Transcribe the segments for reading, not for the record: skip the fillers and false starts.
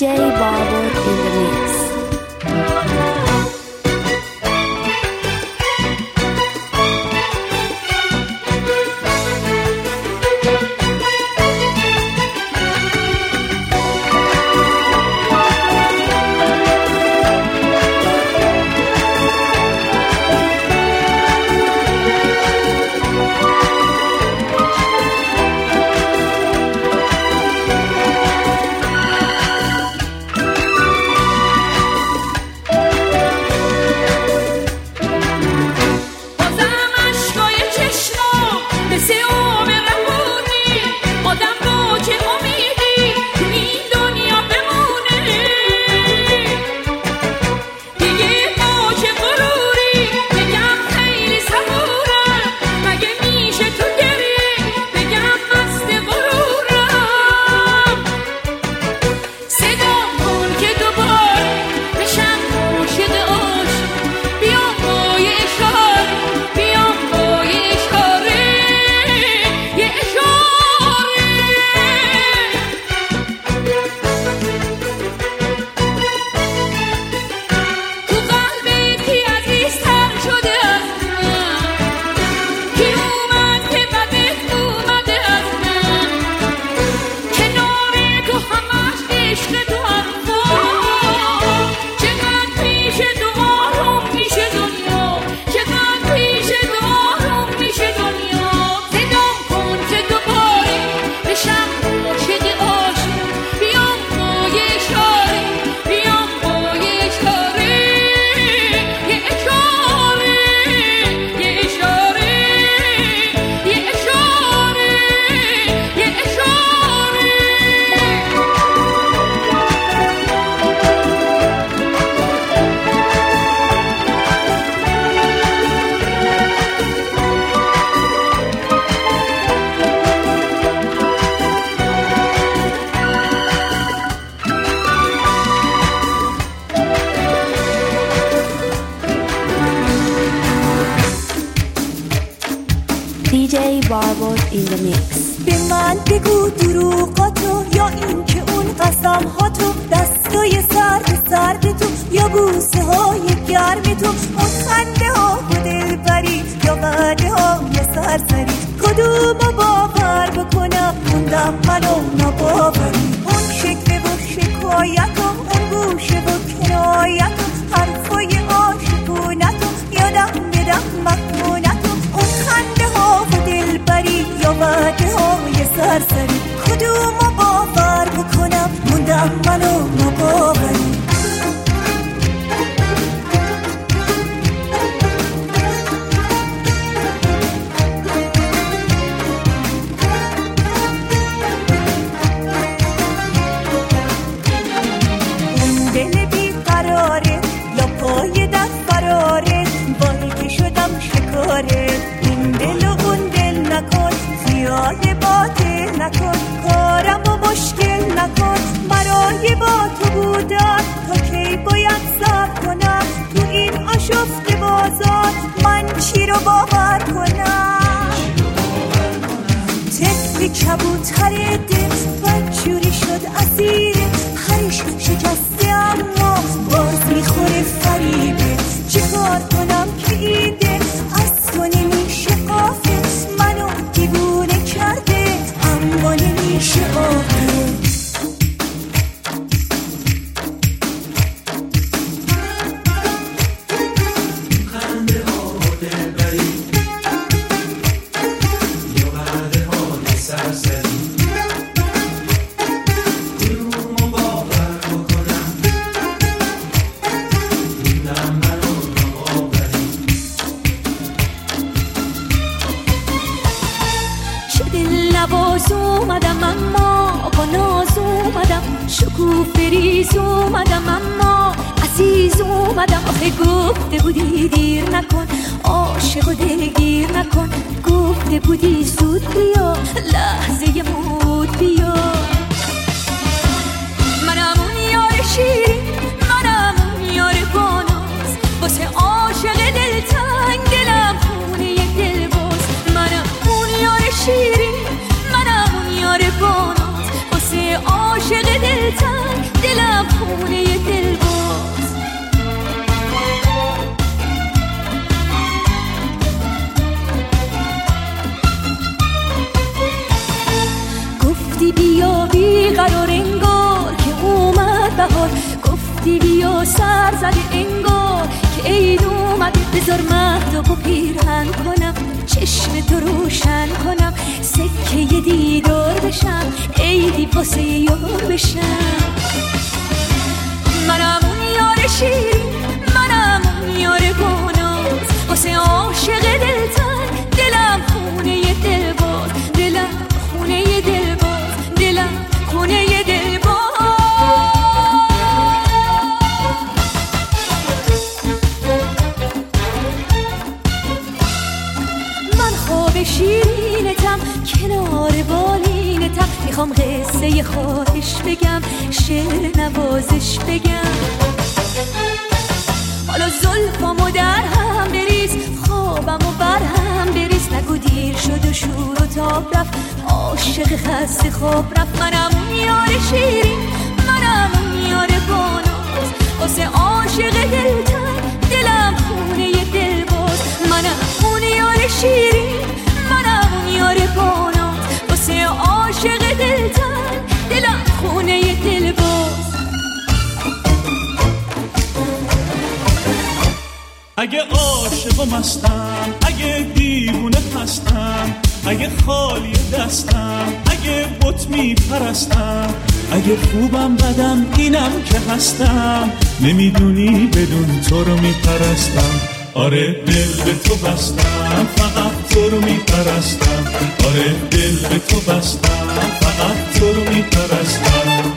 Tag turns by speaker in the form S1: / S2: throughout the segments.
S1: DJ Barber in the mix. DJ Barber in the mix.
S2: به من بگو دروغاتو یا این که اون قسم هاتو، دستای سرد تو یا بوسه های گرم تو، اون خنده ها و دلبری یا وعده های سرسری، کدومو باور بکنم موندم منو نباوری، اون شکوه و شکایتو، اون گوشه و کنایتو، حرفای عاشقونتو یادم بدم مکنونتو، اون خنده ها و دلبری یا وعده های سرسری، کدومو باور بکنم موندم منو نباوری. دل بیقراره یا پای دست فراره، باری که شدم شکاره، این دل و اون دل نکن، خیال باطل نکن، کارم و مشکل نکن، برای با تو بودن تا کی باید صبر کنم، تو این آشفت بازار من چی رو باور کنم، طفلی کبوتر دل بدجوری شد اسیر هرش شکسته، اما باز میخوره فریبه، چیکار کنم که این دل از تو نمیشه قافه، منو دیوونه کرده اما نمیشه قافه. نواز اومدم اما با ناز اومدم، شکوفه‌ریز اومدم اما عزیز اومدم، آخه گفته بودی دیر نکن، عاشق و دلگیر نکن، گفته بودی زود بیا، لحظه مود بیا، منم اون یار شیرین، منم اون یار باناز، واسه عاشق دلتنگ دلم خونه دل باز، منم اون یار شیرین، منم اون یار باناز، واسه عاشق دلتنگ دلم گفتی بیا بیقرار انگار که اومد بهار، گفتی بیا سر زده انگار که عید اومد. بذار مهتاب و پیرهن کنم، چشم تو روشن کنم، سکه ی دیدار بشم، عیدی واسه یار بشم. منم اون یار شیرین، منم اون یار گناز، واسه عاشق دلتن دلم خونه ی دلباز، دلم خونه ی دلباز، دلم خونه ی دلباز. من خواب شیرینتم کنار بالینتم، میخوام قصه ی خواهش بگم، شعر نوازش بگم. حالا زلفامو در هم بریز، خوابمو بر هم بریز، نگو دیر شد و شور و تاب رفت، عاشق خسته خواب رفت. منم اون یار شیرین، منم اون یار گناز، واسه عاشق دلتن دلم خونه ی دلباز. منم اون یار شیرین، منم اون یار گناز، واسه عاشق دلتن دلم خونه ی دلباز.
S3: اگه عاشق و مستم، اگه دیوونه هستم، اگه خالی دستم، اگه بت میپرستم، اگه خوبم بدم اینم که هستم، نمیدونی بدون تو رو میپرستم. آره دل به تو بستم، فقط تو رو میپرستم. آره دل به تو بستم، فقط تو رو میپرستم.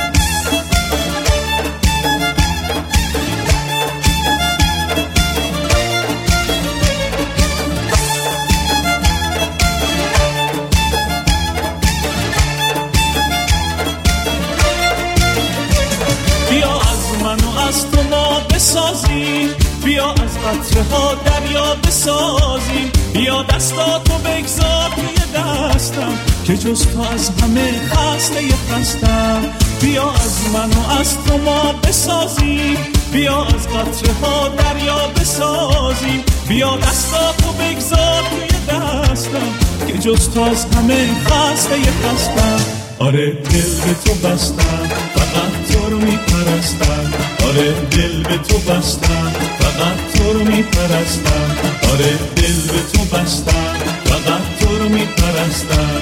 S3: از تو ما بسازیم، بیا از قطره ها دریا بسازیم، بیا دستاتو بگذار توی دستم که جز تو از همه خسته خستم. بیا از من و از تو ما بسازیم، بیا از قطره ها دریا بسازیم، بیا دستاتو بگذار توی دستم که جز تو از همه خسته خستم. آره دل به تو بستم، فقط تو رو میپرستم. آره دل به تو بستم، فقط تو رو میپرستم. آره دل به تو بستم، فقط تو رو میپرستم.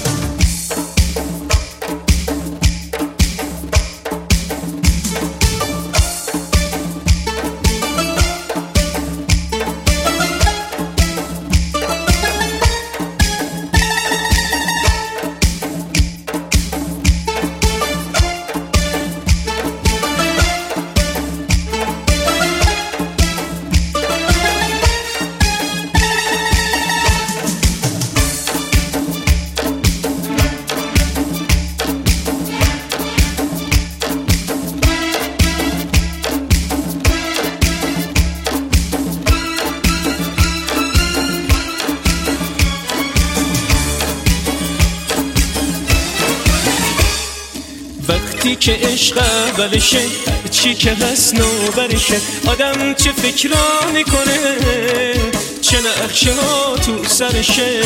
S4: وقتی که عشق اولشه، چی که هست نوبرشه، آدم چه فکرا میکنه، چه نقشه ها تو سرشه.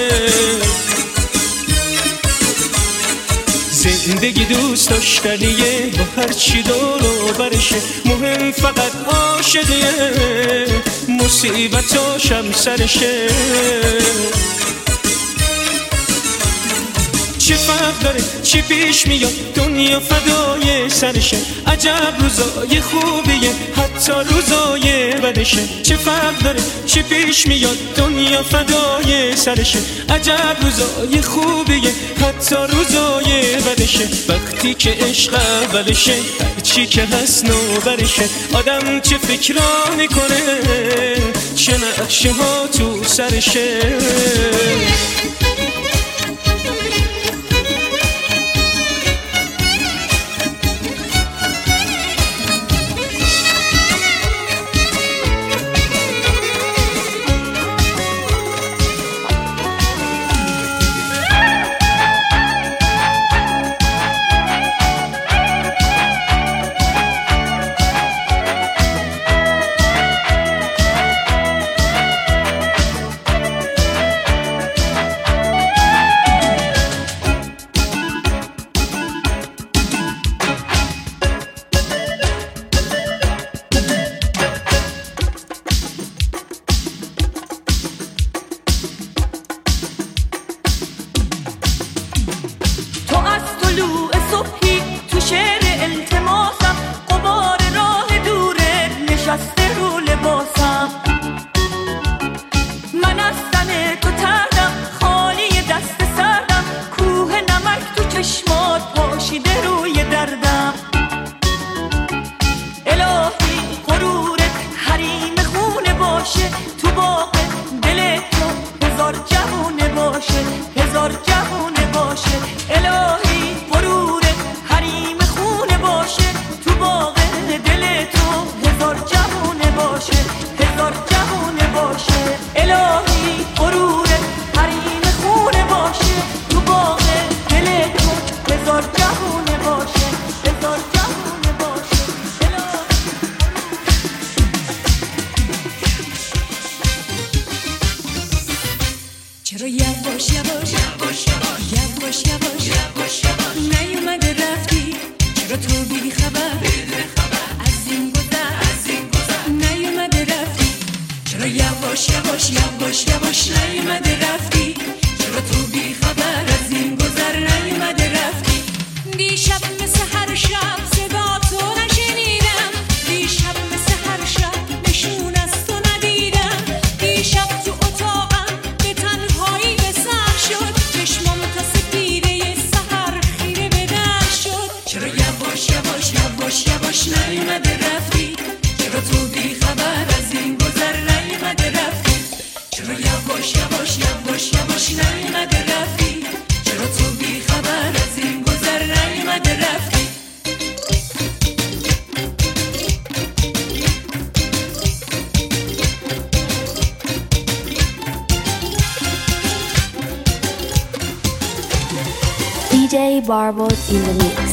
S4: زندگی دوست داشتنیه با هر چی دور و برشه، مهم فقط عاشقیه، مصیبتاشم سرشه. چه فرق داره چی پیش میاد، دنیا فدای سرشه. عجب روزای خوبیه حتی روزای بدشه. چه فرق داره چی پیش میاد، دنیا فدای سرشه. عجب روزای خوبیه حتی روزای بدشه. وقتی که عشق اولشه، چی که هست نوبرشه، آدم چه فکرا میکنه، چه نقشه ها تو سرشه.
S2: یواش یواش نیومده رفتی چرا تو بی خبر از این گذر نیومده رفتی چرا یواش یواش نیومده رفتی چرا تو بی خبر از این گذر نیومده رفتی دیشب مثل هر شب صدا تو نشنیدم دیشب مثل هر شب نشون از تو ندیدم دیشب تو اتاقم به تنهایی به سر شد چشمام تا سپیده سحر خیره به در شد چرا یواش نیومده رفتی چرا تو بی خبر از این گذر نیومده رفتی چرا یواش نیومده رفتی چرا تو بی خبر از این گذر نیومده رفتی
S1: DJ Barbot in the mix.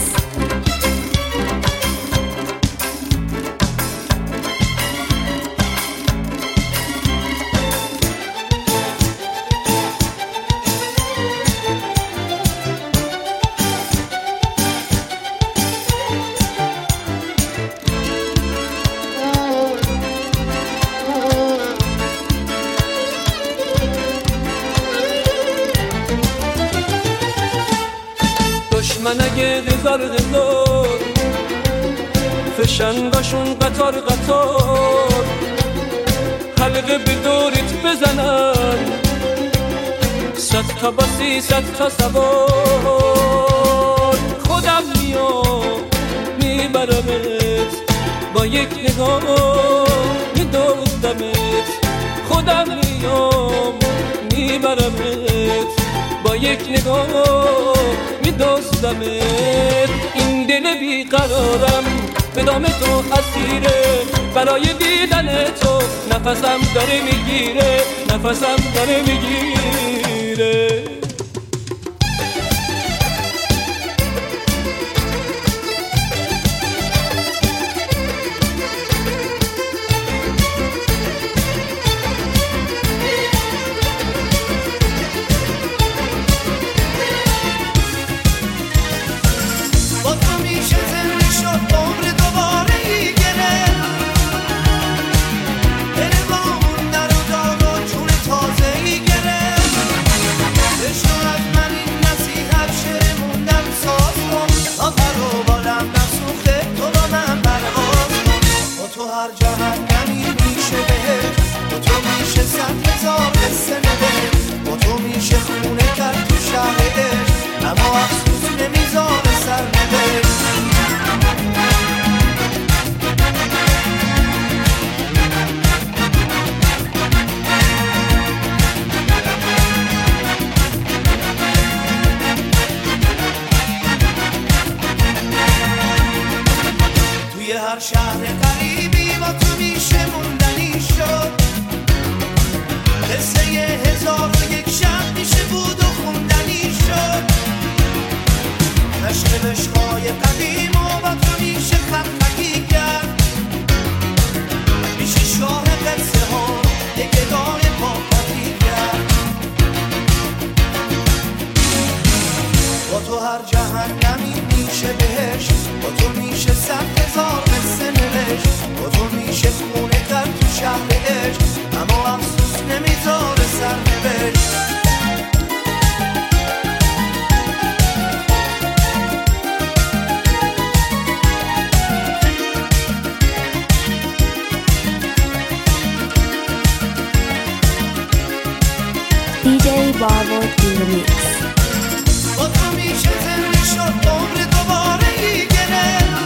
S4: من اگه هزار فشنگاشون قطار حلقه به دورت بزنن 100 تا باسی 100 تا سوار خودم میام میبرمت با یک نگاه میدوزدمت خودم میام میبرمت با یک نگاه میدوزدمت این دل بیقرارم به دام تو اسیره برای دیدن تو نفسم داره میگیره
S5: هر شهر قریبی با تو میشه موندنی شد قصه 1001 شب میشه بود و خوندنی شد عشق عشقای قدیم و با تو میشه خطکی کرد میشه شاه قصه ها یک ادای پاپتی کرد با تو هر جهنمی میشه بهش با تو میشه 100,000 قصه نوشت با تو میشه خونه کرد تو شهر عشق اما افسوس نمیذاره سرنوشت
S1: DJ Barbot in the mix.
S5: با تو میشه زنده شد عمر دوباره ای گرفت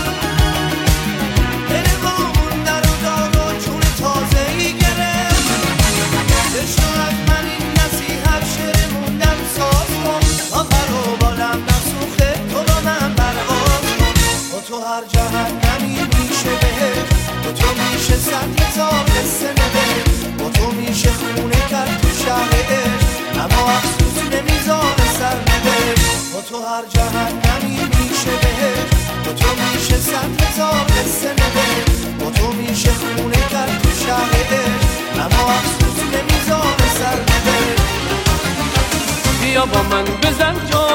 S5: دل وامون در و داد و جون تازه ای گرفت بشنو از من این نصیحت شعر موندن ساز کن تا پر و بالم نسوخته تو با من پرواز کن با تو هر جهنمی میشه بهت با تو میشه 100,000 قصه نوشت با تو میشه خونه کرد تو شهر عشق اما افسوس نمیذاره سرنوشت با تو هر جهنمی میشه بهت با تو میشه 100,000 قصه نوشت با تو میشه خونه کرد تو شهر عشق اما افسوس نمیذاره سرنوشت
S4: بیا با من بزن جا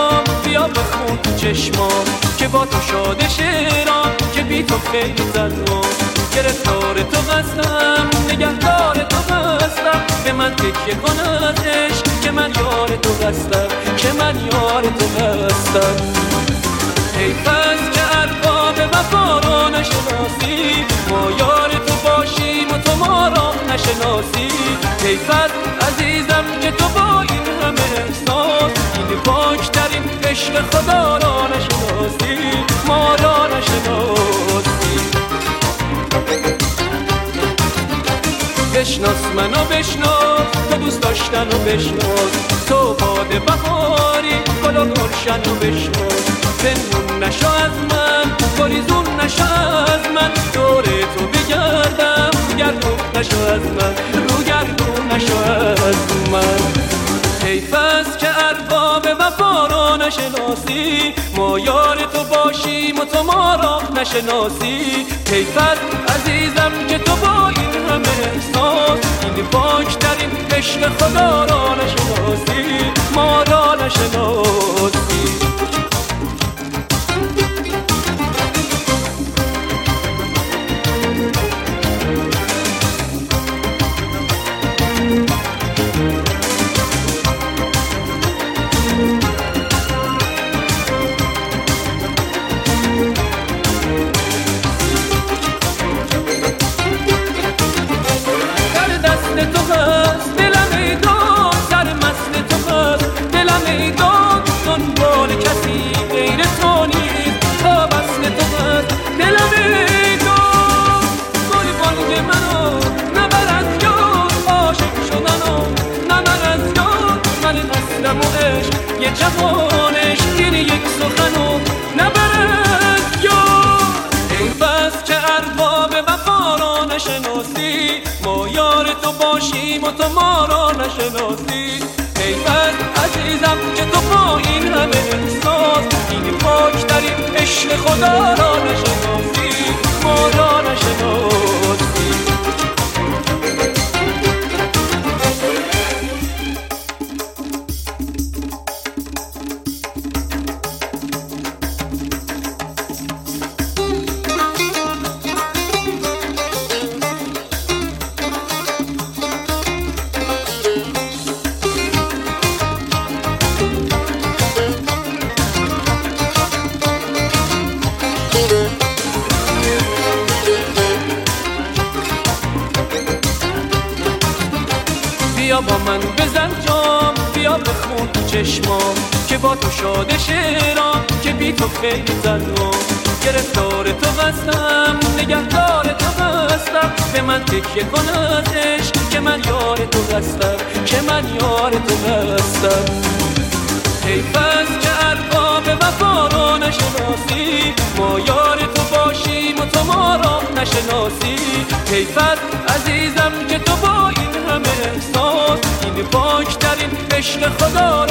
S4: چشمام که با تو شاده شیرام که بی تو خیلی زنم گرفتار تو هستم نگهدار تو هستم به من تکیه کن از عشق که من یار تو هستم که من یار تو هستم حیف است که ارباب وفا را نشناسی ما یار تو باشیم و تو ما را نشناسی حیف است عزیزم که تو با این همه احساس این پاکترین عشق خدا را نشناسی ما را نشناسی بشناس منو بشناس تو دوست داشتن و بشناس تو باد بهاری گل و گلشن و بشناس پنهون نشو از من گریزون نشو از من دور تو بگردم گردون نشو از من رو گردون نشو از من حیف است که ارباب وفا را نشناسی ما یار تو باشیم و تو ما را نشناسی حیف است عزیزم که تو با این همه احساس این پاکترین عشق خدا را نشناسی ما را نشناسی یه جوانش این یک سخنو نبرد یاد حیف است که ارباب وفا را نشناسی ما یار تو باشیم و تو ما را نشناسی حیف است عزیزم که تو با این همه احساس این پاکترین عشق خدا را نشناسی ما را نشناسی بیا با من بزن جام بیا بخون تو چشمام که با تو شاده شیرام که بی تو خیلی زنم گرفتار تو هستم نگهدار تو هستم به من تکیه کن از عشق که من یار تو هستم که من یار تو هستم حیف است که ارباب وفا را نشناسی ما یار تو باشیم و تو ما را نشناسی حیف است عزیزم که تو با این همه احساس این پاکترین عشق خدا